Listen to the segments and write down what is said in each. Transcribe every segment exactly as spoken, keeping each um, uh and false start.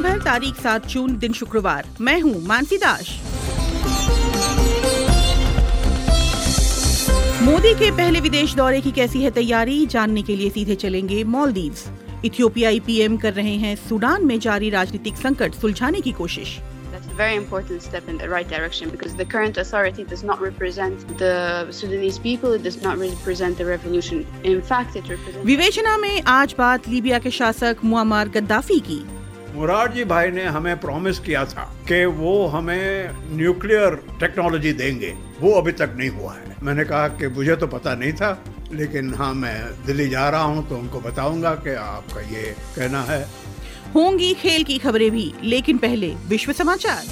दिन भर, तारीख सात जून, दिन शुक्रवार। मैं हूँ मानसी दास। मोदी के पहले विदेश दौरे की कैसी है तैयारी, जानने के लिए सीधे चलेंगे मालदीव्स। इथियोपियाई पीएम कर रहे हैं सूडान में जारी राजनीतिक संकट सुलझाने की कोशिश। That's a very important step in the right direction because the current authority does not represent the Sudanese people, it does not represent the revolution. In fact, it represents... विवेचना में आज बात लीबिया के शासक मुअम्मर गद्दाफी की। मुरारजी भाई ने हमें प्रॉमिस किया था कि वो हमें न्यूक्लियर टेक्नोलॉजी देंगे, वो अभी तक नहीं हुआ है। मैंने कहा कि मुझे तो पता नहीं था, लेकिन हाँ मैं दिल्ली जा रहा हूँ तो उनको बताऊंगा कि आपका ये कहना है। होंगी खेल की खबरें भी, लेकिन पहले विश्व समाचार।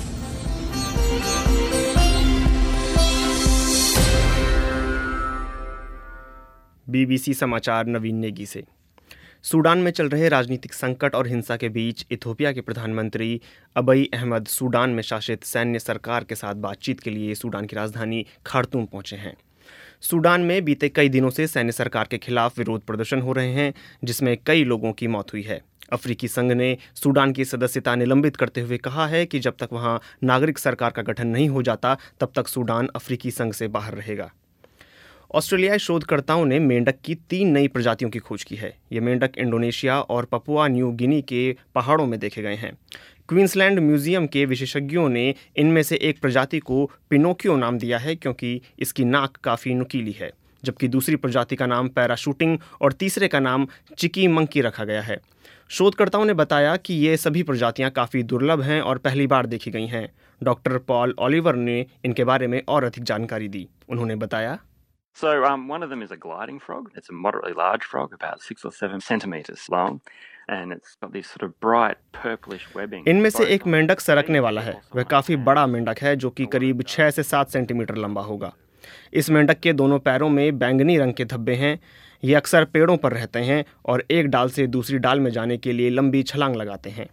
बीबीसी समाचार नवीन नेगी से। सूडान में चल रहे राजनीतिक संकट और हिंसा के बीच इथियोपिया के प्रधानमंत्री अबई अहमद सूडान में शासित सैन्य सरकार के साथ बातचीत के लिए सूडान की राजधानी खार्तूम पहुंचे हैं। सूडान में बीते कई दिनों से सैन्य सरकार के खिलाफ विरोध प्रदर्शन हो रहे हैं, जिसमें कई लोगों की मौत हुई है। अफ्रीकी संघ ने सूडान की सदस्यता निलंबित करते हुए कहा है कि जब तक वहां नागरिक सरकार का गठन नहीं हो जाता, तब तक सूडान अफ्रीकी संघ से बाहर रहेगा। ऑस्ट्रेलियाई शोधकर्ताओं ने मेंढक की तीन नई प्रजातियों की खोज की है। ये मेंढक इंडोनेशिया और पपुआ न्यू गिनी के पहाड़ों में देखे गए हैं। क्वींसलैंड म्यूजियम के विशेषज्ञों ने इनमें से एक प्रजाति को पिनोकियो नाम दिया है क्योंकि इसकी नाक काफ़ी नुकीली है, जबकि दूसरी प्रजाति का नाम पैराशूटिंग और तीसरे का नाम चिकी मंकी रखा गया है। शोधकर्ताओं ने बताया कि ये सभी प्रजातियां काफ़ी दुर्लभ हैं और पहली बार देखी गई हैं। डॉक्टर पॉल ओलिवर ने इनके बारे में और अधिक जानकारी दी। उन्होंने बताया, So um, one of them is a gliding frog. It's a moderately large frog, about six or seven centimeters long, and it's got this sort of bright purplish webbing. इनमें से एक मेंढक सरकने वाला है। वह काफ़ी बड़ा मेंढक है जो कि करीब छह से सात सेंटीमीटर लंबा होगा। इस मेंढक के दोनों पैरों में बैंगनी रंग के धब्बे हैं। ये अक्सर पेड़ों पर रहते हैं और एक डाल से दूसरी डाल में जाने के लिए लंबी छलांग लगाते हैं।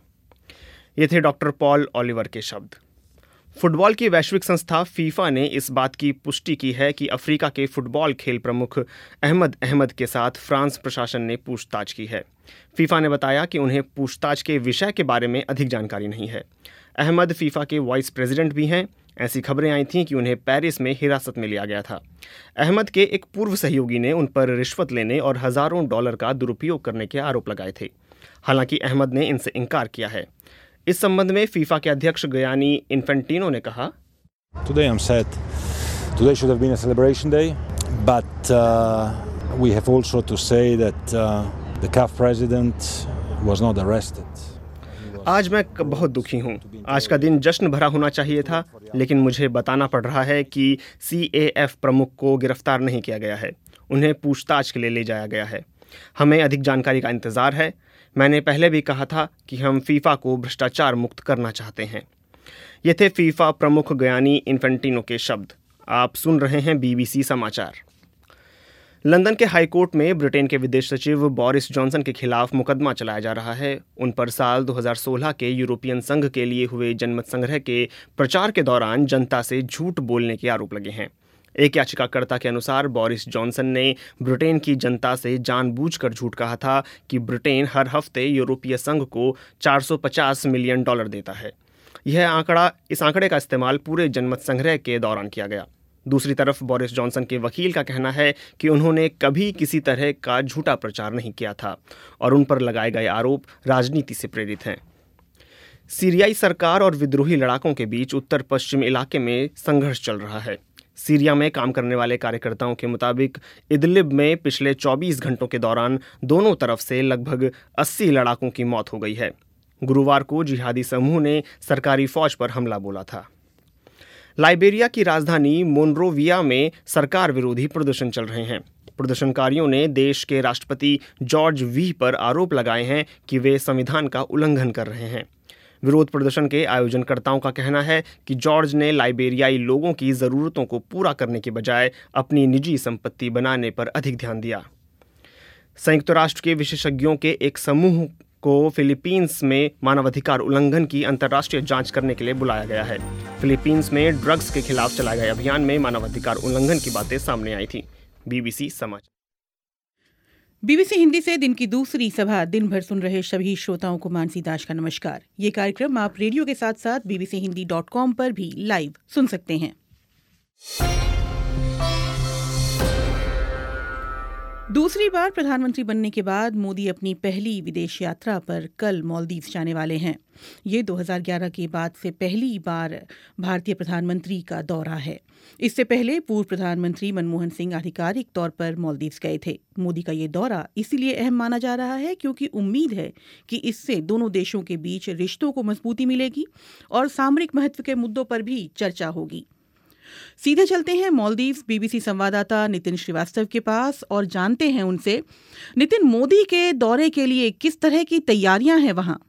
ये थे डॉक्टर पॉल ओलिवर के शब्द। फुटबॉल की वैश्विक संस्था फीफा ने इस बात की पुष्टि की है कि अफ्रीका के फुटबॉल खेल प्रमुख अहमद अहमद के साथ फ्रांस प्रशासन ने पूछताछ की है। फीफा ने बताया कि उन्हें पूछताछ के विषय के बारे में अधिक जानकारी नहीं है। अहमद फीफा के वाइस प्रेसिडेंट भी हैं। ऐसी खबरें आई थीं कि उन्हें पेरिस में हिरासत में लिया गया था। अहमद के एक पूर्व सहयोगी ने उन पर रिश्वत लेने और हज़ारों डॉलर का दुरुपयोग करने के आरोप लगाए थे। हालांकि अहमद ने इनसे इनकार किया है। इस संबंध में फीफा के अध्यक्ष गियानी इन्फेंटिनो ने कहा, Today I'm sad. Today should have been a celebration day, but uh, we have also to say that uh, the C A F president was not arrested. आज मैं बहुत दुखी हूँ। आज का दिन जश्न भरा होना चाहिए था, लेकिन मुझे बताना पड़ रहा है कि सी ए एफ प्रमुख को गिरफ्तार नहीं किया गया है। उन्हें पूछताछ के लिए ले जाया गया है। हमें अधिक जानकारी का इंतज़ार है। मैंने पहले भी कहा था कि हम फीफा को भ्रष्टाचार मुक्त करना चाहते हैं। ये थे फीफा प्रमुख गियानी इन्फेंटिनो के शब्द। आप सुन रहे हैं बीबीसी समाचार। लंदन के हाईकोर्ट में ब्रिटेन के विदेश सचिव बोरिस जॉनसन के खिलाफ मुकदमा चलाया जा रहा है। उन पर साल दो हज़ार सोलह के यूरोपियन संघ के लिए हुए जनमत संग्रह के प्रचार के दौरान जनता से झूठ बोलने के आरोप लगे हैं। एक याचिकाकर्ता के अनुसार बोरिस जॉनसन ने ब्रिटेन की जनता से जानबूझकर झूठ कहा था कि ब्रिटेन हर हफ्ते यूरोपीय संघ को चार सौ पचास मिलियन डॉलर देता है। यह आंकड़ा इस आंकड़े का इस्तेमाल पूरे जनमत संग्रह के दौरान किया गया। दूसरी तरफ बोरिस जॉनसन के वकील का कहना है कि उन्होंने कभी किसी तरह का झूठा प्रचार नहीं किया था और उन पर लगाए गए आरोप राजनीति से प्रेरित हैं। सीरियाई सरकार और विद्रोही लड़ाकों के बीच उत्तर पश्चिम इलाके में संघर्ष चल रहा है। सीरिया में काम करने वाले कार्यकर्ताओं के मुताबिक इदलिब में पिछले चौबीस घंटों के दौरान दोनों तरफ से लगभग अस्सी लड़ाकों की मौत हो गई है। गुरुवार को जिहादी समूह ने सरकारी फौज पर हमला बोला था। लाइबेरिया की राजधानी मोनरोविया में सरकार विरोधी प्रदर्शन चल रहे हैं। प्रदर्शनकारियों ने देश के राष्ट्रपति जॉर्ज वी पर आरोप लगाए हैं कि वे संविधान का उल्लंघन कर रहे हैं। विरोध प्रदर्शन के आयोजनकर्ताओं का कहना है कि जॉर्ज ने लाइबेरियाई लोगों की ज़रूरतों को पूरा करने के बजाय अपनी निजी संपत्ति बनाने पर अधिक ध्यान दिया। संयुक्त राष्ट्र के विशेषज्ञों के एक समूह को फिलीपींस में मानवाधिकार उल्लंघन की अंतर्राष्ट्रीय जांच करने के लिए बुलाया गया है। फिलीपींस में ड्रग्स के खिलाफ चलाए गए अभियान में मानवाधिकार उल्लंघन की बातें सामने आई थी। बीबीसी समाचार। बीबीसी हिंदी से दिन की दूसरी सभा दिन भर सुन रहे सभी श्रोताओं को मानसी दास का नमस्कार। ये कार्यक्रम आप रेडियो के साथ साथ बीबीसी हिंदी डॉट कॉम पर भी लाइव सुन सकते हैं। दूसरी बार प्रधानमंत्री बनने के बाद मोदी अपनी पहली विदेश यात्रा पर कल मालदीव जाने वाले हैं। ये दो हज़ार ग्यारह के बाद से पहली बार भारतीय प्रधानमंत्री का दौरा है। इससे पहले पूर्व प्रधानमंत्री मनमोहन सिंह आधिकारिक तौर पर मालदीव गए थे। मोदी का ये दौरा इसीलिए अहम माना जा रहा है क्योंकि उम्मीद है कि इससे दोनों देशों के बीच रिश्तों को मजबूती मिलेगी और सामरिक महत्व के मुद्दों पर भी चर्चा होगी। सीधे चलते हैं मालदीव बीबीसी संवाददाता नितिन श्रीवास्तव के पास और जानते हैं उनसे। नितिन, मोदी के दौरे के लिए किस तरह की तैयारियां हैं वहां?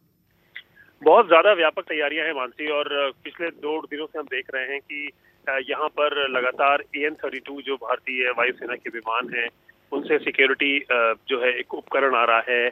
बहुत ज्यादा व्यापक तैयारियां हैं मानसी, और पिछले दो दिनों से हम देख रहे हैं कि यहाँ पर लगातार ए एन थर्टी टू जो भारतीय वायुसेना के विमान हैं उनसे सिक्योरिटी जो है एक उपकरण आ रहा है।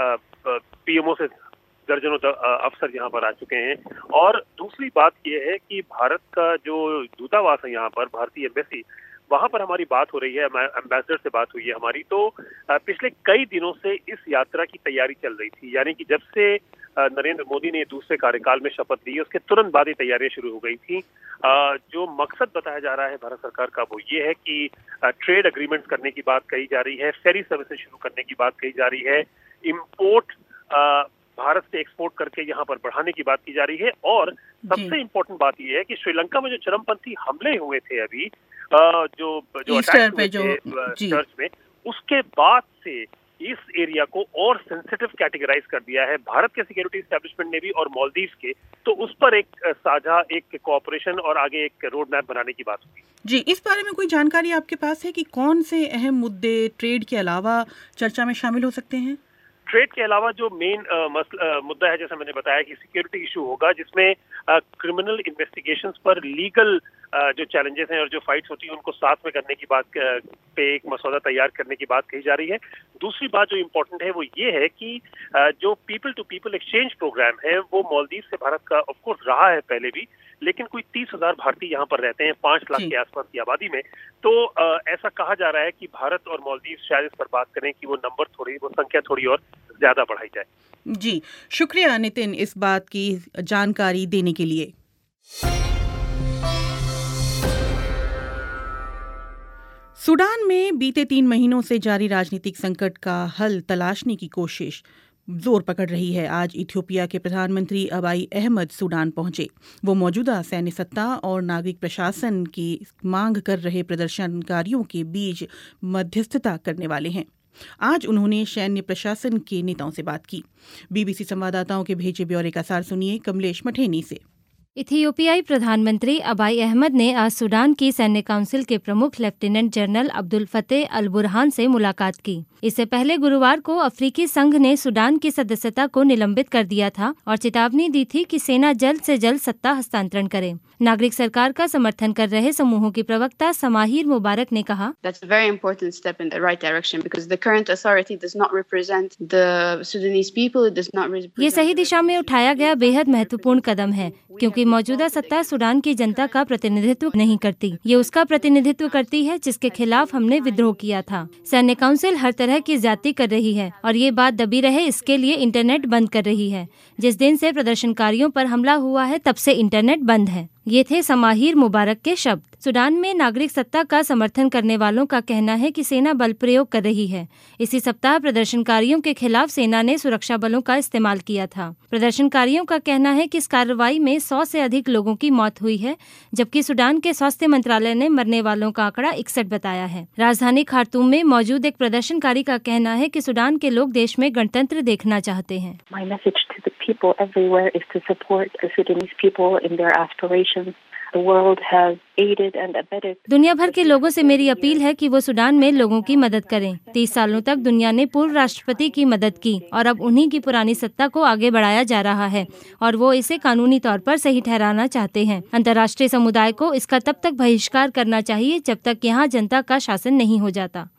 पीएमओ से दर्जनों अफसर यहाँ पर आ चुके हैं। और दूसरी बात यह है कि भारत का जो दूतावास है यहाँ पर, भारतीय एम्बेसी, वहाँ पर हमारी बात हो रही है, एम्बेसडर से बात हुई है हमारी। तो पिछले कई दिनों से इस यात्रा की तैयारी चल रही थी, यानी कि जब से नरेंद्र मोदी ने दूसरे कार्यकाल में शपथ ली उसके तुरंत बाद ही तैयारियां शुरू हो गई थी। जो मकसद बताया जा रहा है भारत सरकार का वो ये है कि ट्रेड एग्रीमेंट्स करने की बात कही जा रही है, फेरी सर्विसेज शुरू करने की बात कही जा रही है, इम्पोर्ट भारत से एक्सपोर्ट करके यहाँ पर बढ़ाने की बात की जा रही है। और सबसे इम्पोर्टेंट बात यह है कि श्रीलंका में जो चरमपंथी हमले हुए थे अभी, जो जो अटैक हुए थे चर्च में, उसके बाद से इस एरिया को और सेंसिटिव कैटेगराइज कर दिया है भारत के सिक्योरिटी एस्टेब्लिशमेंट ने भी और मालदीव के। तो उस पर एक साझा एक कोऑपरेशन और आगे एक रोड मैप बनाने की बात हुई। जी, इस बारे में कोई जानकारी आपके पास है कि कौन से अहम मुद्दे ट्रेड के अलावा चर्चा में शामिल हो सकते हैं? ट्रेड के अलावा जो मेन मुद्दा है, जैसे मैंने बताया कि सिक्योरिटी इशू होगा, जिसमें क्रिमिनल इन्वेस्टिगेशंस पर लीगल जो चैलेंजेस हैं और जो फाइट्स होती हैं उनको साथ में करने की बात पे एक मसौदा तैयार करने की बात कही जा रही है। दूसरी बात जो इम्पोर्टेंट है वो ये है कि जो people to people exchange program है वो मालदीव से भारत का ऑफ कोर्स रहा है पहले भी, लेकिन कोई तीस हजार भारतीय यहाँ पर रहते हैं पांच लाख के आसपास की आबादी में। तो आ, ऐसा कहा जा रहा है कि भारत और मालदीव शायद इस पर बात करें कि वो नंबर थोड़ी वो संख्या थोड़ी और ज्यादा बढ़ाई जाए। जी, शुक्रिया नितिन इस बात की जानकारी देने के लिए। सूडान में बीते तीन महीनों से जारी राजनीतिक संकट का हल तलाशने की कोशिश जोर पकड़ रही है। आज इथियोपिया के प्रधानमंत्री अबाई अहमद सूडान पहुंचे। वो मौजूदा सैन्य सत्ता और नागरिक प्रशासन की मांग कर रहे प्रदर्शनकारियों के बीच मध्यस्थता करने वाले हैं। आज उन्होंने सैन्य प्रशासन के नेताओं से बात की। बीबीसी संवाददाताओं के भेजे ब्यौरे का सार सुनिए कमलेश मठेनी से। इथियोपियाई प्रधानमंत्री अबाई अहमद ने आज सूडान की सैन्य काउंसिल के प्रमुख lieutenant general Abdel Fattah al Burhan से मुलाकात की। इससे पहले गुरुवार को अफ्रीकी संघ ने सूडान की सदस्यता को निलंबित कर दिया था और चेतावनी दी थी कि सेना जल्द से जल्द सत्ता हस्तांतरण करे। नागरिक सरकार का समर्थन कर रहे समूहों की प्रवक्ता समाहिर मुबारक ने कहा, That's a very important step in the right direction because the current authority does not represent the Sudanese people, it does not represent ये सही दिशा में उठाया गया बेहद महत्वपूर्ण कदम है क्योंकि मौजूदा सत्ता सूडान की जनता का प्रतिनिधित्व नहीं करती। ये उसका प्रतिनिधित्व करती है जिसके खिलाफ हमने विद्रोह किया था। सैन्य काउंसिल हर तरह की ज्यादती कर रही है और ये बात दबी रहे इसके लिए इंटरनेट बंद कर रही है। जिस दिन से प्रदर्शनकारियों पर हमला हुआ है तब से इंटरनेट बंद है। ये थे समाहिर मुबारक के शब्द। सूडान में नागरिक सत्ता का समर्थन करने वालों का कहना है कि सेना बल प्रयोग कर रही है। इसी सप्ताह प्रदर्शनकारियों के खिलाफ सेना ने सुरक्षा बलों का इस्तेमाल किया था। प्रदर्शनकारियों का कहना है कि इस कार्रवाई में सौ से अधिक लोगों की मौत हुई है, जबकि सूडान के स्वास्थ्य मंत्रालय ने मरने वालों का आंकड़ा इकसठ बताया है। राजधानी खार्तूम में मौजूद एक प्रदर्शनकारी का कहना है कि सूडान के लोग देश में गणतंत्र देखना चाहते हैं। My message to the people everywhere is to support the Sudanese people in their aspirations. The world has aided and abetted. दुनिया भर के लोगों से मेरी अपील है कि वो सूडान में लोगों की मदद करें। तीस सालों तक दुनिया ने पूर्व राष्ट्रपति की मदद की और अब उन्हीं की पुरानी सत्ता को आगे बढ़ाया जा रहा है और वो इसे कानूनी तौर पर सही ठहराना चाहते हैं। अंतर्राष्ट्रीय समुदाय को इसका तब तक बहिष्कार करना चाहिए जब तक यहाँ जनता का शासन नहीं हो जाता।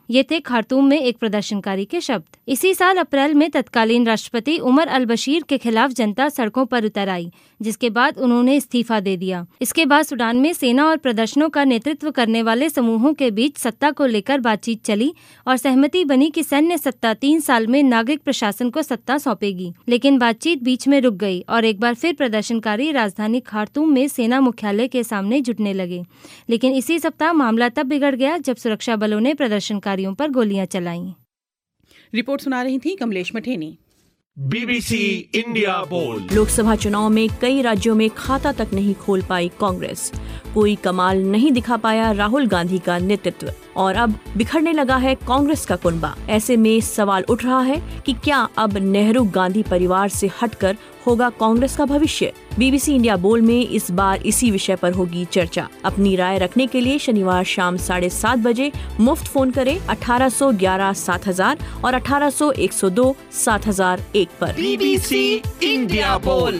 ये थे खार्तूम में एक प्रदर्शनकारी के शब्द। इसी साल अप्रैल में तत्कालीन राष्ट्रपति उमर अल बशीर के खिलाफ जनता सड़कों पर उतर आई, जिसके बाद उन्होंने इस्तीफा दे दिया। इसके बाद सूडान में सेना और प्रदर्शनों का नेतृत्व करने वाले समूहों के बीच सत्ता को लेकर बातचीत चली और सहमति बनी कि सैन्य सत्ता तीन साल में नागरिक प्रशासन को सत्ता सौंपेगी। लेकिन बातचीत बीच में रुक गई और एक बार फिर प्रदर्शनकारी राजधानी खार्तूम में सेना मुख्यालय के सामने जुटने लगे। लेकिन इसी सप्ताह मामला तब बिगड़ गया जब सुरक्षा बलों ने प्रदर्शनकारियों पर गोलियां चलाईं। रिपोर्ट सुना रही थी कमलेश मठेनी। बीबीसी इंडिया बोल। लोकसभा चुनाव में कई राज्यों में खाता तक नहीं खोल पाई कांग्रेस। कोई कमाल नहीं दिखा पाया राहुल गांधी का नेतृत्व और अब बिखरने लगा है कांग्रेस का कुनबा। ऐसे में सवाल उठ रहा है कि क्या अब नेहरू गांधी परिवार से हटकर होगा कांग्रेस का भविष्य। बीबीसी इंडिया बोल में इस बार इसी विषय पर होगी चर्चा। अपनी राय रखने के लिए शनिवार शाम साढ़े सात बजे मुफ्त फोन करें अठारह सौ ग्यारह सात हजार और अठारह सौ एक सौ दो सात हजार एक पर। बीबीसी इंडिया बोल।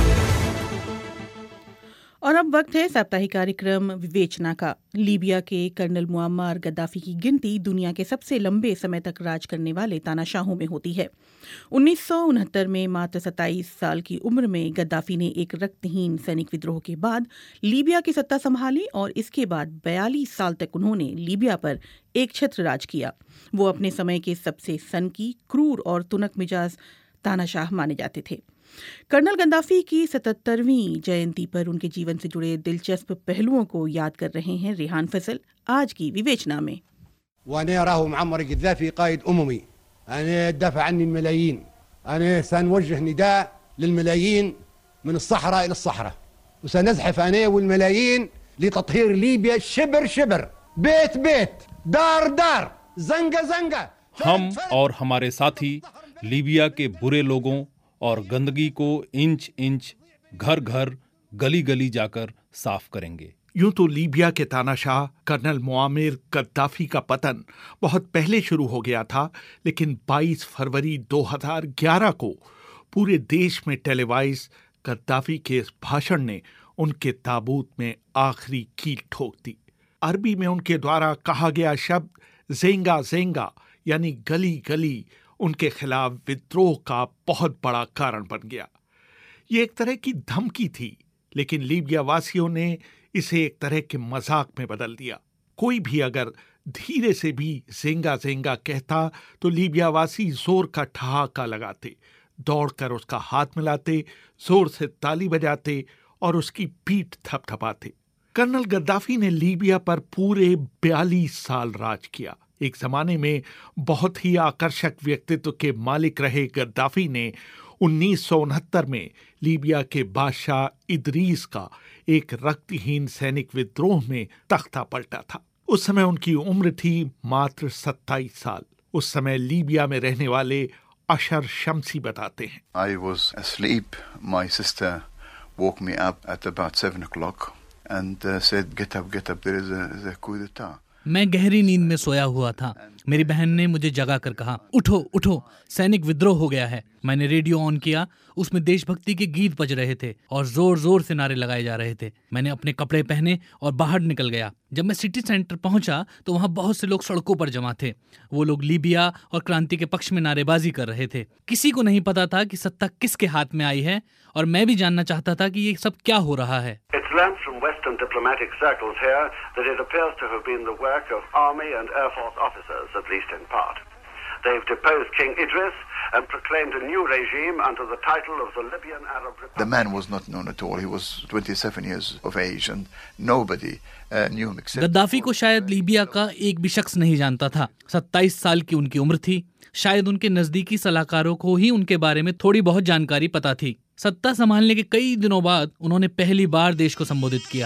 और अब वक्त है साप्ताहिक कार्यक्रम विवेचना का। लीबिया के कर्नल मुअम्मर गद्दाफी की गिनती दुनिया के सबसे लंबे समय तक राज करने वाले तानाशाहों में होती है। उन्नीस सौ उनहत्तर में मात्र सत्ताईस साल की उम्र में गद्दाफी ने एक रक्तहीन सैनिक विद्रोह के बाद लीबिया की सत्ता संभाली और इसके बाद बयालीस साल तक उन्होंने लीबिया पर एक छत्र राज किया। वो अपने समय के सबसे सनकी, क्रूर और तुनक मिजाज तानाशाह माने जाते थे। कर्नल गद्दाफी की सतहत्तरवीं जयंती पर उनके जीवन से जुड़े दिलचस्प पहलुओं को याद कर रहे हैं रेहान फैसल आज की विवेचना में। وأنا أراه معمر القذافي قائد أممي، أنا دافع عني الملايين، أنا سنوجه نداء للملايين من الصحراء إلى الصحراء، وسنزحف أنا والملايين لتطهير ليبيا شبر شبر، بيت بيت، دار دار، زنقة زنقة। हम और हमारे साथी लीबिया के बुरे लोगों और गंदगी को इंच इंच, घर घर, गली गली जाकर साफ करेंगे। यूं तो लीबिया के तानाशाह कर्नल मुअम्मर गद्दाफी का पतन बहुत पहले शुरू हो गया था, लेकिन बाईस फरवरी दो हज़ार ग्यारह को पूरे देश में टेलीवाइज गद्दाफी के इस भाषण ने उनके ताबूत में आखिरी कील ठोक दी। अरबी में उनके द्वारा कहा गया शब्द ज़ेंगा ज़ेंगा यानी गली गली उनके खिलाफ विद्रोह का बहुत बड़ा कारण बन गया। ये एक तरह की धमकी थी, लेकिन लीबिया वासियों ने इसे एक तरह के मजाक में बदल दिया। कोई भी अगर धीरे से भी ज़ेंगा ज़ेंगा कहता तो लीबिया वासी जोर का ठहाका लगाते, दौड़कर उसका हाथ मिलाते, जोर से ताली बजाते और उसकी पीठ थपथपाते। कर्नल गद्दाफी ने लीबिया पर पूरे बयालीस साल राज किया। एक जमाने में बहुत ही आकर्षक व्यक्तित्व के मालिक रहे गद्दाफी ने उन्नीस सौ उनहत्तर में लीबिया के बादशाह इदरीस का एक रक्तहीन सैनिक विद्रोह में तख्ता पलटा था। उस समय उनकी उम्र थी मात्र सत्ताईस साल। उस समय लीबिया में रहने वाले अशर शम्सी बताते हैं, I was asleep. My sister woke me up at about seven o'clock and uh, said, "Get up, get up. There is a, there is a coup d'etat." मैं गहरी नींद में सोया हुआ था। मेरी बहन ने मुझे जगा कर कहा, उठो उठो, सैनिक विद्रोह हो गया है। मैंने रेडियो ऑन किया, उसमें देशभक्ति के गीत बज रहे थे और जोर जोर से नारे लगाए जा रहे थे। मैंने अपने कपड़े पहने और बाहर निकल गया। जब मैं सिटी सेंटर पहुंचा तो वहां बहुत से लोग सड़कों पर जमा थे। वो लोग लीबिया और क्रांति के पक्ष में नारेबाजी कर रहे थे। किसी को नहीं पता था कि सत्ता किसके हाथ में आई है और मैं भी जानना चाहता था कि ये सब क्या हो रहा है। Western diplomatic circles here that it appears to have been the work of Army and Air Force officers, at least in part. They've deposed King Idris and proclaimed a new regime under the title of the Libyan Arab Republic. The man was not known at all. He was twenty-seven years of age and nobody uh, knew him except... Gaddafi को शायद Libya का एक भी शख्स नहीं जानता था। सत्ताईस साल की उनकी उम्र थी। शायद उनके नजदीकी सलाहकारों को ही उनके बारे में थोड़ी बहुत जानकारी पता थी। सत्ता संभालने के कई दिनों बाद उन्होंने पहली बार देश को संबोधित किया।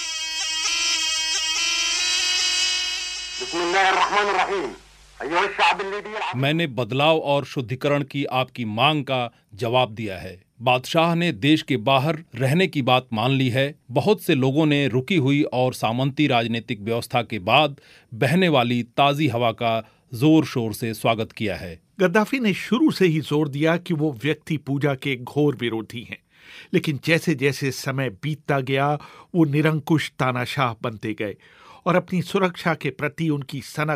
मैंने बदलाव और शुद्धिकरण की आपकी मांग का जवाब दिया है। बादशाह ने देश के बाहर रहने की बात मान ली है। बहुत से लोगों ने रुकी हुई और सामंती राजनीतिक व्यवस्था के बाद बहने वाली ताज़ी हवा का जोर शोर से स्वागत किया है। गद्दाफी ने शुरू से ही जोर दिया कि वो व्यक्ति पूजा के घोर विरोधी हैं, लेकिन जैसे जैसे समय बीतता गया वो निरंकुश तानाशाह बनते गए और अपनी सुरक्षा के प्रति उनकी सनक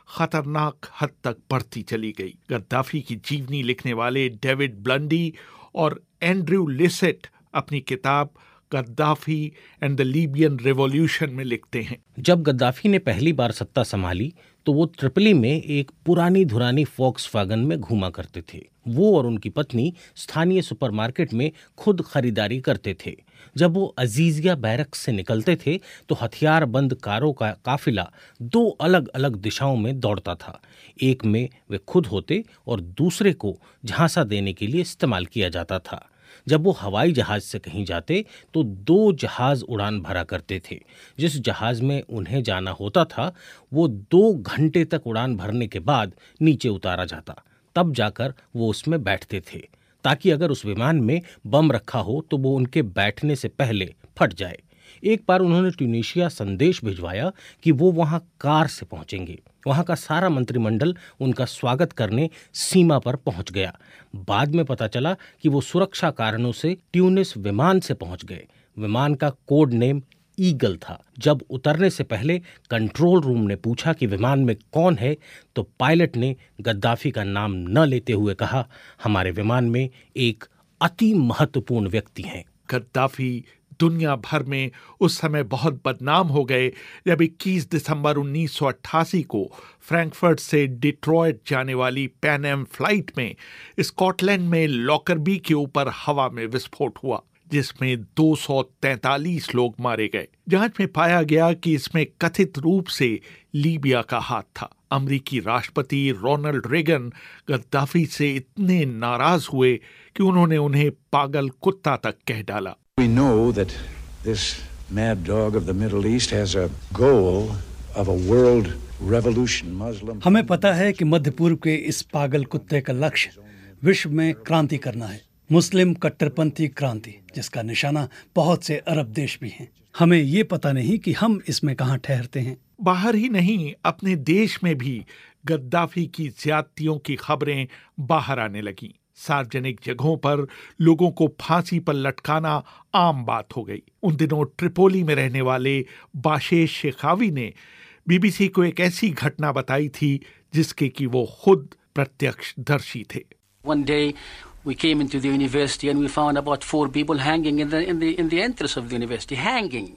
खतरनाक हद तक बढ़ती चली गई। गद्दाफी की जीवनी लिखने वाले डेविड ब्लंडी और एंड्रयू लिसेट अपनी किताब Gaddafi and the Libyan revolution में लिखते हैं, जब गद्दाफी ने पहली बार सत्ता संभाली तो वो ट्रिपली में एक पुरानी धुरानी फॉक्सवैगन में घूमा करते थे। वो और उनकी पत्नी स्थानीय सुपरमार्केट में खुद खरीदारी करते थे। जब वो अजीजिया बैरक्स से निकलते थे तो हथियार बंद कारों का काफिला दो अलग अलग दिशाओं में दौड़ता था। एक में वे खुद होते और दूसरे को झांसा देने के लिए इस्तेमाल किया जाता था। जब वो हवाई जहाज से कहीं जाते तो दो जहाज उड़ान भरा करते थे। जिस जहाज में उन्हें जाना होता था वो दो घंटे तक उड़ान भरने के बाद नीचे उतारा जाता, तब जाकर वो उसमें बैठते थे ताकि अगर उस विमान में बम रखा हो तो वो उनके बैठने से पहले फट जाए। एक बार उन्होंने ट्यूनीशिया संदेश भिजवाया कि वो वहां कार से पहुंचेंगे। वहां का सारा मंत्रिमंडल उनका स्वागत करने सीमा पर पहुंच गया। बाद में पता चला कि वो सुरक्षा कारणों से ट्यूनिस विमान से पहुंच गए। विमान का कोड नेम ईगल था। जब उतरने से पहले कंट्रोल रूम ने पूछा कि विमान में कौन है तो पायलट ने गद्दाफी का नाम न लेते हुए कहा, हमारे विमान में एक अति महत्वपूर्ण व्यक्ति हैं। गद्दाफी दुनिया भर में उस समय बहुत बदनाम हो गए जब इक्कीस दिसंबर उन्नीस सौ अट्ठासी को फ्रैंकफर्ट से डिट्रॉयट जाने वाली पैन एम फ्लाइट में स्कॉटलैंड में लॉकरबी के ऊपर हवा में विस्फोट हुआ, जिसमें दो सौ तैंतालीस लोग मारे गए। जांच में पाया गया कि इसमें कथित रूप से लीबिया का हाथ था। अमेरिकी राष्ट्रपति रोनाल्ड रेगन गद्दाफी से इतने नाराज हुए कि उन्होंने उन्हें पागल कुत्ता तक कह डाला। We know that this mad dog of the Middle East has a goal of a world revolution. Muslim. हमें पता है कि मध्य पूर्व के इस पागल कुत्ते का लक्ष्य विश्व में क्रांति करना है, मुस्लिम कट्टरपंथी क्रांति, जिसका निशाना बहुत से अरब देश भी हैं। हमें ये पता नहीं कि हम इसमें कहाँ ठहरते हैं। बाहर ही नहीं, अपने देश में भी गद्दाफी की ज्यादतियों की खबरें बाहर आने लगीं। सार्वजनिक जगहों पर लोगों को फांसी पर लटकाना आम बात हो गई। उन दिनों ट्रिपोली में रहने वाले बाशेश शेखावी ने बीबीसी को एक ऐसी घटना बताई थी जिसके कि वो खुद प्रत्यक्षदर्शी थे। One day we came into the university and we found about four people hanging in the in the in the entrance of the university, hanging.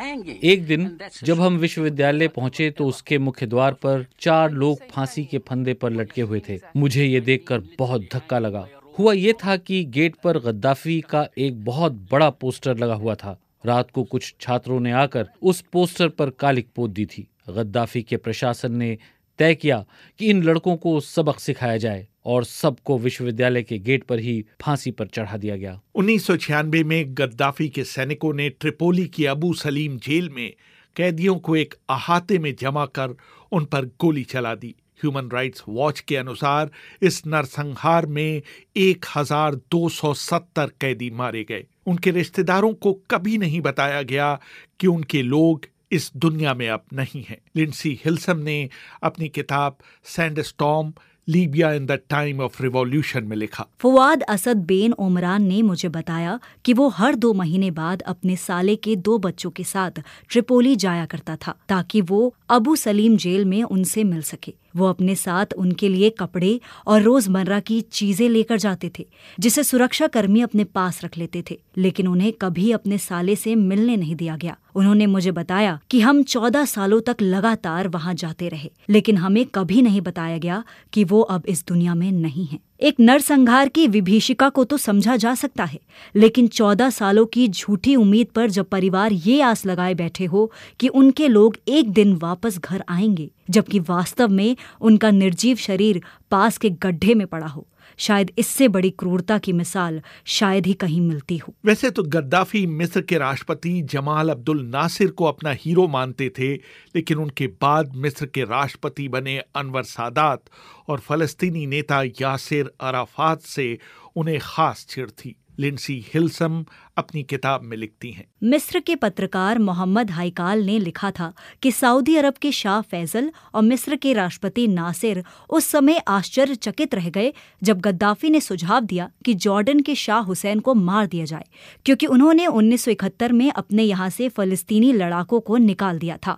एक दिन जब हम विश्वविद्यालय पहुंचे तो उसके मुख्य द्वार पर चार लोग फांसी के फंदे पर लटके हुए थे। मुझे ये देखकर बहुत धक्का लगा। हुआ ये था कि गेट पर गद्दाफी का एक बहुत बड़ा पोस्टर लगा हुआ था। रात को कुछ छात्रों ने आकर उस पोस्टर पर कालिक पोत दी थी। गद्दाफी के प्रशासन ने तय किया कि इन लड़कों को सबक सिखाया जाए और सबको विश्वविद्यालय के गेट पर ही फांसी पर चढ़ा दिया गया। उन्नीस सौ छियानवे में गद्दाफी के सैनिकों ने ट्रिपोली की अबू सलीम जेल में कैदियों को एक अहाते में जमा कर उन पर गोली चला दी। ह्यूमन राइट्स वॉच के अनुसार इस नरसंहार में एक हजार दो सौ सत्तर कैदी मारे गए। उनके रिश्तेदारों को कभी नहीं बताया गया कि उनके लोग इस दुनिया में अब नहीं हैं। लिंडसी हिल्सम ने अपनी किताब Sandstorm Libya in the time of revolution में लिखा, फवाद असद बेन ओमरान ने मुझे बताया कि वो हर दो महीने बाद अपने साले के दो बच्चों के साथ ट्रिपोली जाया करता था ताकि वो अबू सलीम जेल में उनसे मिल सके। वो अपने साथ उनके लिए कपड़े और रोजमर्रा की चीजें लेकर जाते थे जिसे सुरक्षा कर्मी अपने पास रख लेते थे, लेकिन उन्हें कभी अपने साले से मिलने नहीं दिया गया। उन्होंने मुझे बताया कि हम चौदह सालों तक लगातार वहां जाते रहे, लेकिन हमें कभी नहीं बताया गया कि वो अब इस दुनिया में नहीं है। एक नरसंहार की विभीषिका को तो समझा जा सकता है, लेकिन चौदह सालों की झूठी उम्मीद पर जब परिवार ये आस लगाए बैठे हो कि उनके लोग एक दिन वापस घर आएंगे, जबकि वास्तव में उनका निर्जीव शरीर पास के गड्ढे में पड़ा हो, शायद इससे बड़ी क्रूरता की मिसाल शायद ही कहीं मिलती हो। वैसे तो गद्दाफी मिस्र के राष्ट्रपति जमाल अब्दुल नासिर को अपना हीरो मानते थे, लेकिन उनके बाद मिस्र के राष्ट्रपति बने अनवर सादात और फलस्तीनी नेता यासिर अराफात से उन्हें खास चिढ़ थी। लिंडसी हिल्सम अपनी किताब में लिखती हैं, मिस्र के पत्रकार मोहम्मद हाइकाल ने लिखा था कि सऊदी अरब के शाह फैजल और मिस्र के राष्ट्रपति नासिर उस समय आश्चर्यचकित रह गए जब गद्दाफी ने सुझाव दिया कि जॉर्डन के शाह हुसैन को मार दिया जाए, क्योंकि उन्होंने उन्नीस सौ इकहत्तर में अपने यहाँ से फलस्तीनी लड़ाकों को निकाल दिया था।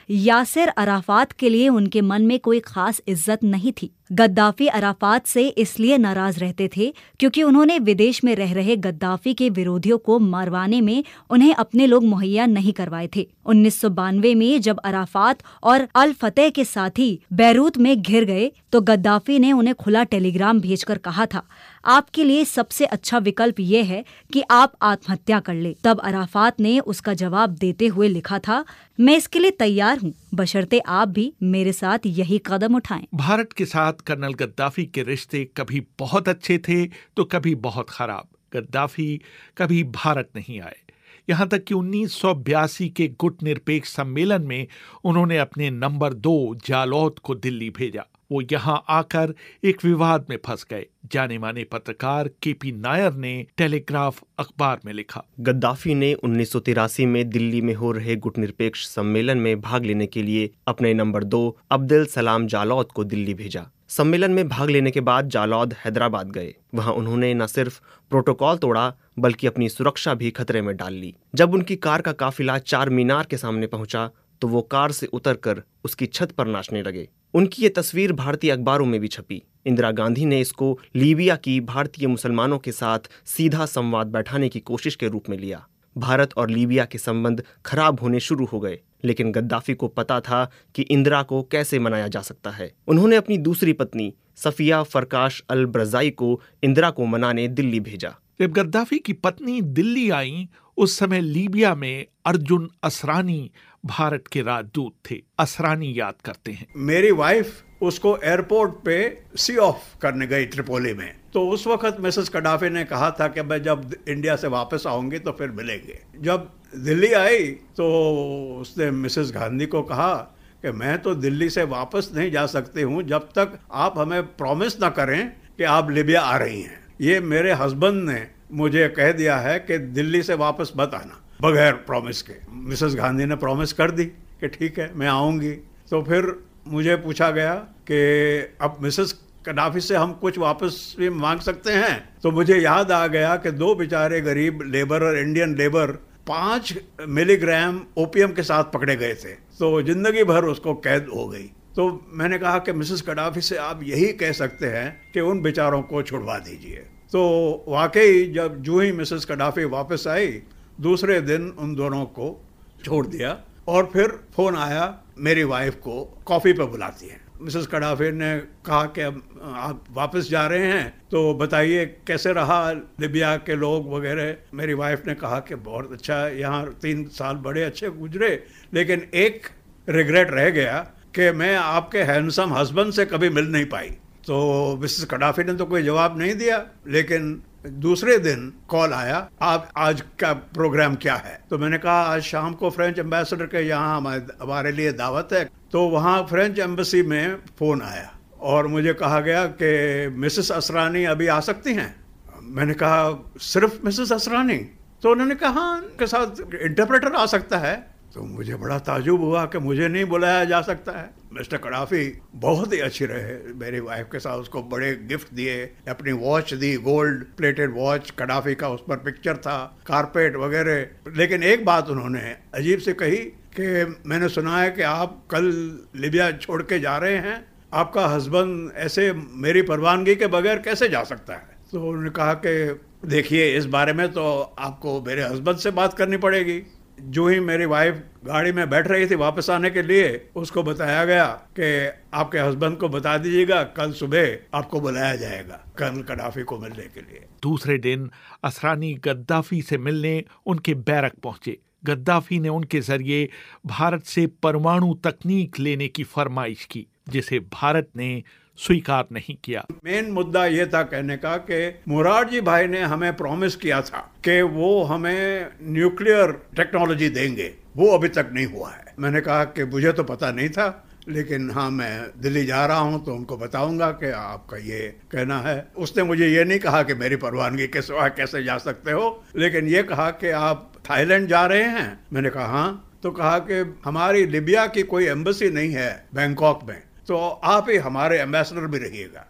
यासिर अराफात के लिए उनके मन में कोई खास इज्जत नहीं थी। गद्दाफी अराफात से इसलिए नाराज रहते थे क्योंकि उन्होंने विदेश में रह रहे गद्दाफी के विरोधियों को मारवाने में उन्हें अपने लोग मुहैया नहीं करवाए थे। उन्नीस सौ बानवे में जब अराफात और अल फतेह के साथी बैरूत में घिर गए तो गद्दाफी ने उन्हें खुला टेलीग्राम भेजकर कहा था, आपके लिए सबसे अच्छा विकल्प ये है कि आप आत्महत्या कर ले। तब अराफात ने उसका जवाब देते हुए लिखा था, मैं इसके लिए तैयार हूँ, बशर्ते आप भी मेरे साथ यही कदम उठाएं। भारत के साथ कर्नल गद्दाफी के रिश्ते कभी बहुत अच्छे थे तो कभी बहुत खराब। गद्दाफी कभी भारत नहीं आए, यहाँ तक कि उन्नीस सौ बयासी के गुट निरपेक्ष सम्मेलन में उन्होंने अपने नंबर दो जालौद को दिल्ली भेजा। वो यहाँ आकर एक विवाद में फंस गए। जाने माने पत्रकार के पी नायर ने टेलीग्राफ अखबार में लिखा, गद्दाफी ने उन्नीस सौ तिरासी में दिल्ली में हो रहे गुटनिरपेक्ष सम्मेलन में भाग लेने के लिए अपने नंबर दो अब्दुल सलाम जालौद को दिल्ली भेजा। सम्मेलन में भाग लेने के बाद जालौद हैदराबाद गए। वहां उन्होंने न सिर्फ प्रोटोकॉल तोड़ा बल्कि अपनी सुरक्षा भी खतरे में डाल ली। जब उनकी कार का काफिला चार मीनार के सामने पहुंचा तो वो कार से उतरकर उसकी छत पर नाचने लगे। उनकी ये तस्वीर भारतीय अखबारों में भी छपी। इंदिरा गांधी ने इसको लीबिया की भारतीय मुसलमानों के साथ सीधा संवाद बैठाने की कोशिश के रूप में लिया। भारत और लीबिया के संबंध खराब होने शुरू हो गए, लेकिन गद्दाफी को पता था कि इंदिरा को कैसे मनाया जा सकता है। उन्होंने अपनी दूसरी पत्नी सफिया फरकाश अल ब्रज़ाई को इंदिरा को मनाने दिल्ली भेजा। जब गद्दाफी की पत्नी दिल्ली आई, उस समय लीबिया में अर्जुन असरानी भारत के राजदूत थे। असरानी याद करते हैं, मेरी वाइफ उसको एयरपोर्ट पे सी ऑफ करने गई ट्रिपोली में, तो उस वक्त मिसेस कडाफी ने कहा था कि मैं जब इंडिया से वापस आऊंगी तो फिर मिलेंगे। जब दिल्ली आई तो उसने मिसेस गांधी को कहा कि मैं तो दिल्ली से वापस नहीं जा सकती हूँ जब तक आप हमें प्रॉमिस ना करें कि आप लीबिया आ रही हैं। ये मेरे हस्बैंड ने मुझे कह दिया है कि दिल्ली से वापस मत आना बगैर प्रॉमिस के। मिसेस गांधी ने प्रॉमिस कर दी कि ठीक है मैं आऊँगी। तो फिर मुझे पूछा गया कि अब मिसेस कडाफी से हम कुछ वापस भी मांग सकते हैं। तो मुझे याद आ गया कि दो बेचारे गरीब लेबर और इंडियन लेबर पाँच मिलीग्राम ओपियम के साथ पकड़े गए थे, तो जिंदगी भर उसको कैद हो गई। तो मैंने कहा कि मिसेस कडाफी से आप यही कह सकते हैं कि उन बेचारों को छुड़वा दीजिए। तो वाकई जब जो ही मिसेस कडाफी वापस आई, दूसरे दिन उन दोनों को छोड़ दिया और फिर फोन आया मेरी वाइफ को कॉफ़ी पे बुलाती है। मिसेस कडाफी ने कहा कि अब आप वापस जा रहे हैं तो बताइए कैसे रहा लिबिया के लोग वगैरह। मेरी वाइफ ने कहा कि बहुत अच्छा, यहाँ तीन साल बड़े अच्छे गुजरे, लेकिन एक रिग्रेट रह गया कि मैं आपके हैंडसम हस्बैंड से कभी मिल नहीं पाई। तो मिसेस कडाफी ने तो कोई जवाब नहीं दिया, लेकिन दूसरे दिन कॉल आया, आप आज का प्रोग्राम क्या है? तो मैंने कहा आज शाम को फ्रेंच एम्बेसडर के यहाँ हमारे लिए दावत है। तो वहाँ फ्रेंच एम्बेसी में फ़ोन आया और मुझे कहा गया कि मिसेस असरानी अभी आ सकती हैं। मैंने कहा सिर्फ मिसेस असरानी? तो उन्होंने कहा हाँ, उनके साथ इंटरप्रेटर आ सकता है। तो मुझे बड़ा ताजुब हुआ कि मुझे नहीं बुलाया जा सकता है। मिस्टर कडाफी बहुत ही अच्छी रहे मेरी वाइफ के साथ, उसको बड़े गिफ्ट दिए, अपनी वॉच दी, गोल्ड प्लेटेड वॉच कडाफी का, उस पर पिक्चर था, कारपेट वगैरह। लेकिन एक बात उन्होंने अजीब से कही कि मैंने सुना है कि आप कल लीबिया छोड़ के जा रहे हैं, आपका हस्बैंड ऐसे मेरी परवानगी के बगैर कैसे जा सकता है? तो उन्होंने कहा कि देखिए इस बारे में तो आपको मेरे हस्बैंड से बात करनी पड़ेगी। जो ही मेरी वाइफ गाड़ी में बैठ रही थी वापस आने के लिए, उसको बताया गया कि आपके हस्बैंड को बता दीजिएगा कल सुबह आपको बुलाया जाएगा कर्नल कडाफी को मिलने के लिए। दूसरे दिन असरानी गद्दाफी से मिलने उनके बैरक पहुंचे। गद्दाफी ने उनके जरिए भारत से परमाणु तकनीक लेने की फरमाइश की, जिसे भारत ने स्वीकार नहीं किया। मेन मुद्दा ये था कहने का कि मुरारजी भाई ने हमें प्रॉमिस किया था कि वो हमें न्यूक्लियर टेक्नोलॉजी देंगे, वो अभी तक नहीं हुआ है। मैंने कहा कि मुझे तो पता नहीं था, लेकिन हाँ मैं दिल्ली जा रहा हूँ तो उनको बताऊंगा कि आपका ये कहना है। उसने मुझे ये नहीं कहा कि मेरी परवानगी के सिवा कैसे जा सकते हो, लेकिन ये कहा कि आप थाईलैंड जा रहे हैं। मैंने कहा हाँ। तो कहा कि हमारी लिबिया की कोई एम्बेसी नहीं है बैंकॉक में, तो आप ही हमारे एम्बेसडर भी रहिएगा।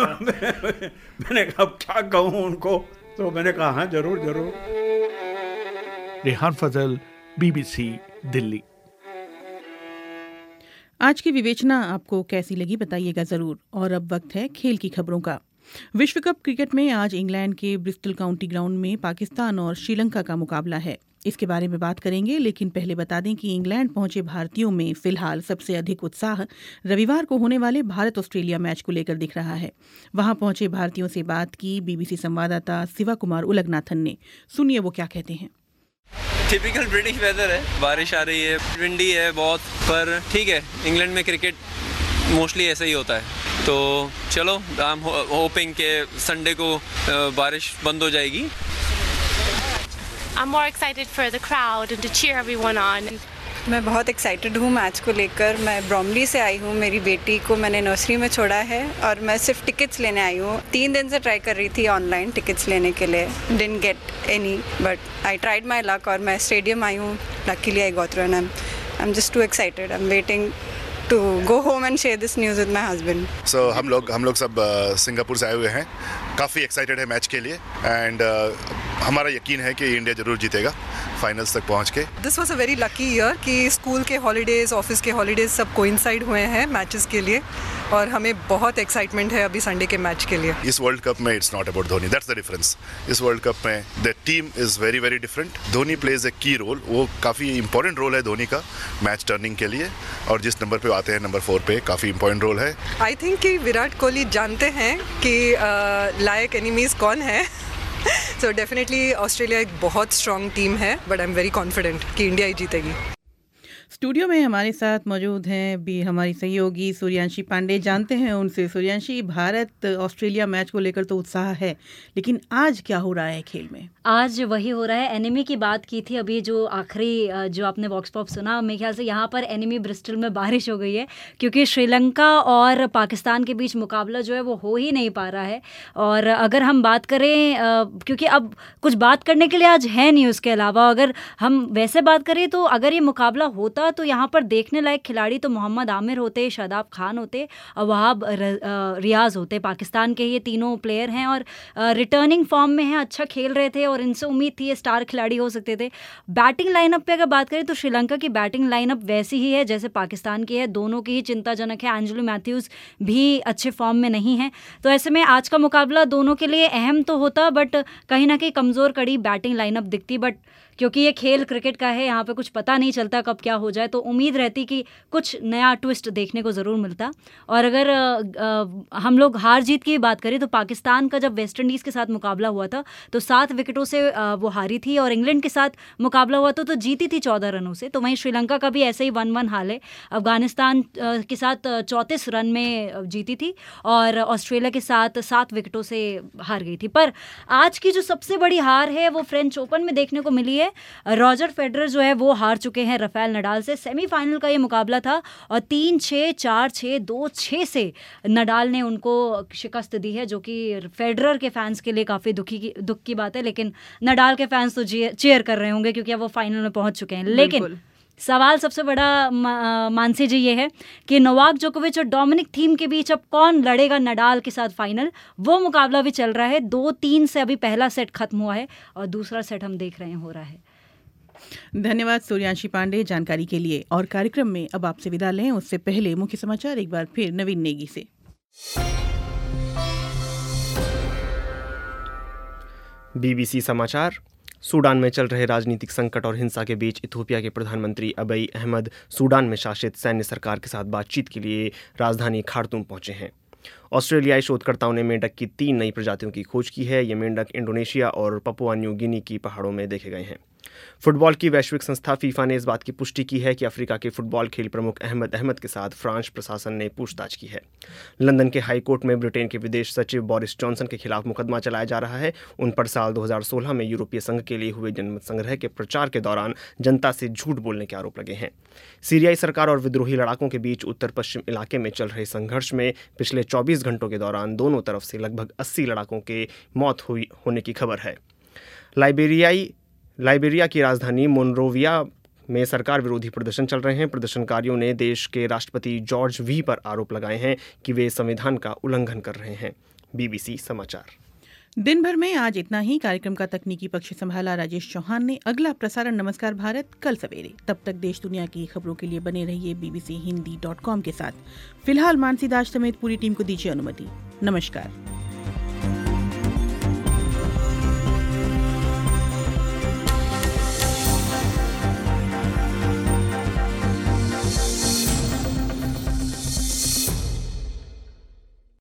मैंने कहा क्या कहूँ उनको? तो मैंने कहा हाँ जरूर जरूर। रेहान फजल, बीबीसी दिल्ली। आज की विवेचना आपको कैसी लगी बताइएगा ज़रूर। और अब वक्त है खेल की खबरों का। विश्व कप क्रिकेट में आज इंग्लैंड के ब्रिस्टल काउंटी ग्राउंड में पाकिस्तान और श्रीलंका का मुकाबला है। इसके बारे में बात करेंगे, लेकिन पहले बता दें कि इंग्लैंड पहुंचे भारतीयों में फिलहाल सबसे अधिक उत्साह रविवार को होने वाले भारत ऑस्ट्रेलिया मैच को लेकर दिख रहा है। वहां पहुंचे भारतीयों से बात की बीबीसी संवाददाता शिवा कुमार उलगनाथन ने। सुनिए वो क्या कहते हैं। टिपिकल ब्रिटिश वेदर है, बारिश आ रही है, विंडी है बहुत, पर ठीक है। इंग्लैंड में क्रिकेट मोस्टली ऐसा ही होता है, तो चलो आई एम होपिंग के संडे को बारिश बंद हो जाएगी। I'm more excited for the crowd and to cheer everyone on. मैं बहुत एक्साइटेड हूँ मैच को लेकर। मैं ब्रॉमली से आई हूँ, मेरी बेटी को मैंने नर्सरी में छोड़ा है और मैं सिर्फ टिकट्स लेने आई हूँ। तीन दिन से ट्राई कर रही थी ऑनलाइन टिकट्स लेने के लिए, didn't get any, but I tried my luck और मैं स्टेडियम आई हूँ। Luckily I got through and I am just too excited. I am waiting to go home and share this news with my husband. So हम लोग हम लोग सब Singapore से आए हुए हैं, काफ़ी एक्साइटेड है मैच के लिए एंड uh, हमारा यकीन है कि इंडिया जरूर जीतेगा फाइनल्स तक पहुंच के। This was a very lucky year कि स्कूल के हॉलीडेज, ऑफिस के हॉलीडेज सब कोइंसाइड हुए हैं मैचेस के लिए और हमें बहुत एक्साइटमेंट है अभी संडे के मैच के लिए। इस वर्ल्ड कप में it's not about Dhoni, that's the difference. इस वर्ल्ड कप में the team is very very different. Dhoni plays a key role, वो काफ़ी इंपॉर्टेंट रोल है धोनी का मैच टर्निंग के लिए, और जिस नंबर पे आते हैं नंबर फोर पे काफ़ी इंपॉर्टेंट रोल है। आई थिंक कि विराट कोहली जानते हैं कि लायक एनिमीज कौन है। सो डेफिनेटली ऑस्ट्रेलिया एक बहुत स्ट्रॉन्ग टीम है, but I am very confident कि इंडिया ही जीतेगी। स्टूडियो में हमारे साथ मौजूद हैं भी हमारी सहयोगी सूर्यांशी पांडे। जानते हैं उनसे। सूर्यांशी, भारत ऑस्ट्रेलिया मैच को लेकर तो उत्साह है, लेकिन आज क्या हो रहा है खेल में? आज वही हो रहा है, एनिमी की बात की थी अभी, जो आखिरी जो आपने वॉक्स पॉप सुना, मेरे ख्याल से यहाँ पर एनिमी ब्रिस्टल में बारिश हो गई है, क्योंकि श्रीलंका और पाकिस्तान के बीच मुकाबला जो है वो हो ही नहीं पा रहा है। और अगर हम बात करें, क्योंकि अब कुछ बात करने के लिए आज है नहीं, उसके अलावा अगर हम वैसे बात करें तो अगर ये मुकाबला होता तो यहाँ पर देखने लायक खिलाड़ी तो मोहम्मद आमिर होते, शादाब खान होते और वहाब रियाज होते। पाकिस्तान के ये तीनों प्लेयर हैं और रिटर्निंग फॉर्म में हैं, अच्छा खेल रहे थे और इनसे उम्मीद थी ये स्टार खिलाड़ी हो सकते थे। बैटिंग लाइनअप पे अगर बात करें तो श्रीलंका की बैटिंग लाइनअप वैसी ही है जैसे पाकिस्तान की है, दोनों की ही चिंताजनक है। एंजेलो मैथ्यूज़ भी अच्छे फॉर्म में नहीं है, तो ऐसे में आज का मुकाबला दोनों के लिए अहम तो होता, बट कहीं ना कहीं कमज़ोर कड़ी बैटिंग लाइनअप दिखती। बट क्योंकि ये खेल क्रिकेट का है, यहाँ पे कुछ पता नहीं चलता कब क्या हो जाए, तो उम्मीद रहती कि कुछ नया ट्विस्ट देखने को ज़रूर मिलता। और अगर आ, आ, हम लोग हार जीत की बात करें तो पाकिस्तान का जब वेस्ट इंडीज़ के साथ मुकाबला हुआ था तो सात विकेटों से आ, वो हारी थी, और इंग्लैंड के साथ मुकाबला हुआ था तो जीती थी चौदह रनों से। तो वहीं श्रीलंका का भी ऐसे ही वन वन हाल है, अफगानिस्तान के साथ चौंतीस रन में जीती थी और ऑस्ट्रेलिया के साथ सात विकेटों से हार गई थी। पर आज की जो सबसे बड़ी हार है वो फ्रेंच ओपन में देखने को मिली है। रॉजर फेडरर जो है वो हार चुके हैं राफेल नडाल से। सेमीफाइनल का ये मुकाबला था और तीन छः चार छः दो छः से नडाल ने उनको शिकस्त दी है, जो कि फेडरर के फैंस के लिए काफ़ी दुखी की दुख की बात है। लेकिन नडाल के फैंस तो चीयर कर रहे होंगे क्योंकि अब वो फाइनल में पहुंच चुके हैं। लेकिन सवाल सबसे बड़ा मानसी जी ये है कि नोवाक जोकोविच और डोमिनिक थीम के बीच अब कौन लड़ेगा नडाल के साथ फाइनल, वो मुकाबला भी चल रहा है। दो तीन से अभी पहला सेट खत्म हुआ है और दूसरा सेट हम देख रहे हैं हो रहा है। धन्यवाद सूर्यांशी पांडे जानकारी के लिए। और कार्यक्रम में अब आपसे विदा लें उससे पहले मुख्य समाचार एक बार फिर नवीन नेगी से। बीबीसी समाचार। सूडान में चल रहे राजनीतिक संकट और हिंसा के बीच इथियोपिया के प्रधानमंत्री अबई अहमद सूडान में शासित सैन्य सरकार के साथ बातचीत के लिए राजधानी खार्तूम पहुंचे हैं। ऑस्ट्रेलियाई शोधकर्ताओं ने मेंढक की तीन नई प्रजातियों की खोज की है। ये मेंढक इंडोनेशिया और पपुआ न्यू गिनी की पहाड़ों में देखे गए हैं। फुटबॉल की वैश्विक संस्था फीफा ने इस बात की पुष्टि की है कि अफ्रीका के फुटबॉल खेल प्रमुख अहमद अहमद के साथ फ्रांस प्रशासन ने पूछताछ की है। लंदन के हाई कोर्ट में ब्रिटेन के विदेश सचिव बोरिस जॉनसन के खिलाफ मुकदमा चलाया जा रहा है। उन पर साल दो हज़ार सोलह में यूरोपीय संघ के लिए हुए जनमत संग्रह के प्रचार के दौरान जनता से झूठ बोलने के आरोप लगे हैं। सीरियाई सरकार और विद्रोही लड़ाकों के बीच उत्तर पश्चिम इलाके में चल रहे संघर्ष में पिछले चौबीस घंटों के दौरान दोनों तरफ से लगभग अस्सी लड़ाकों के मौत हुई होने की खबर है। लाइबेरियाई लाइबेरिया की राजधानी मोनरोविया में सरकार विरोधी प्रदर्शन चल रहे हैं। प्रदर्शनकारियों ने देश के राष्ट्रपति जॉर्ज वी पर आरोप लगाए हैं कि वे संविधान का उल्लंघन कर रहे हैं। बीबीसी समाचार। दिन भर में आज इतना ही। कार्यक्रम का तकनीकी पक्ष संभाला राजेश चौहान ने। अगला प्रसारण नमस्कार भारत कल सवेरे। तब तक देश दुनिया की खबरों के लिए बने रहिए बीबीसी हिंदी डॉट कॉम के साथ। फिलहाल मानसी दास समेत पूरी टीम को दीजिए अनुमति। नमस्कार।